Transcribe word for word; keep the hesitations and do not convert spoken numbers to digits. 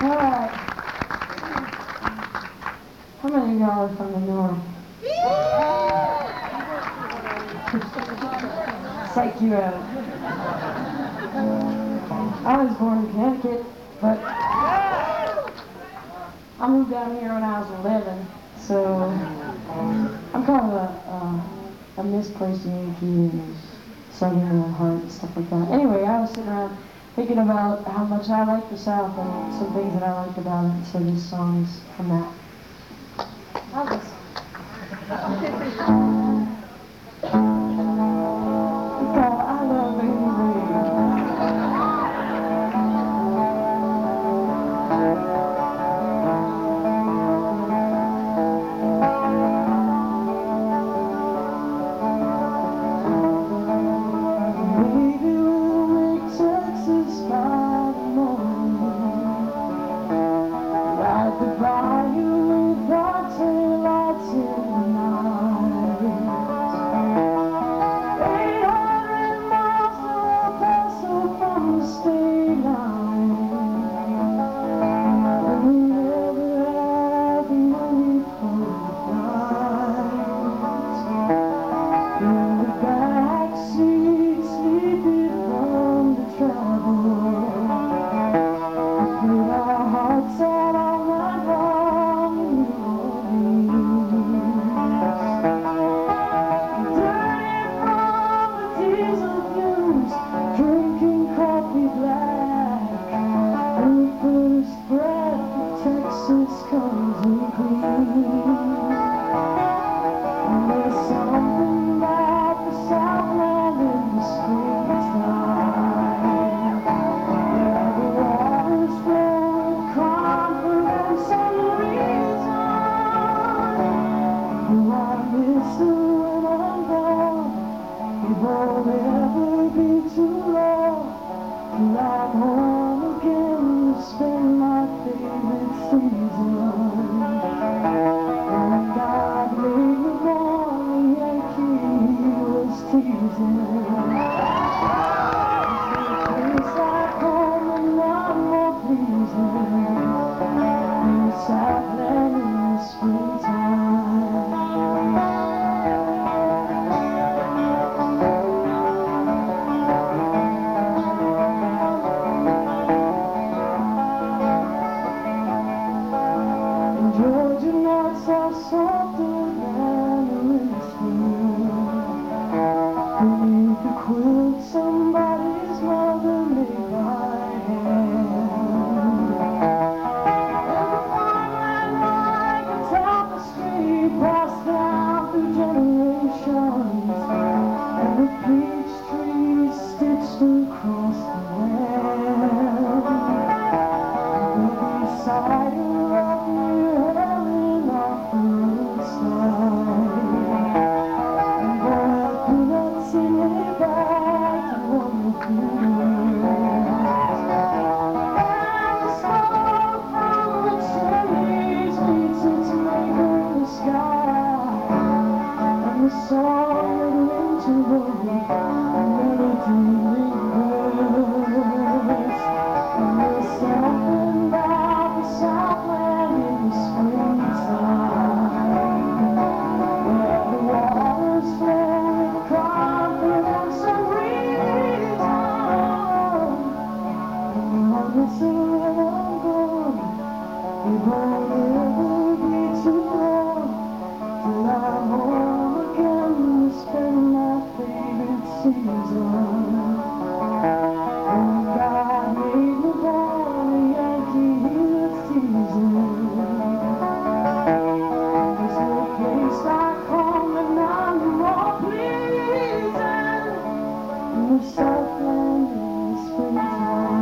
Alright. How many of y'all are from the north? Psych you out. I was born in Connecticut, but I moved down here when I was eleven, so I'm kind of a, uh, a misplaced Yankee and Southern in heart and stuff like that. Anyway, I was sitting around thinking about how much I like the South and some things that I liked about it, so this song is from that. How's this? It's called I Love Baby Southland in the springtime.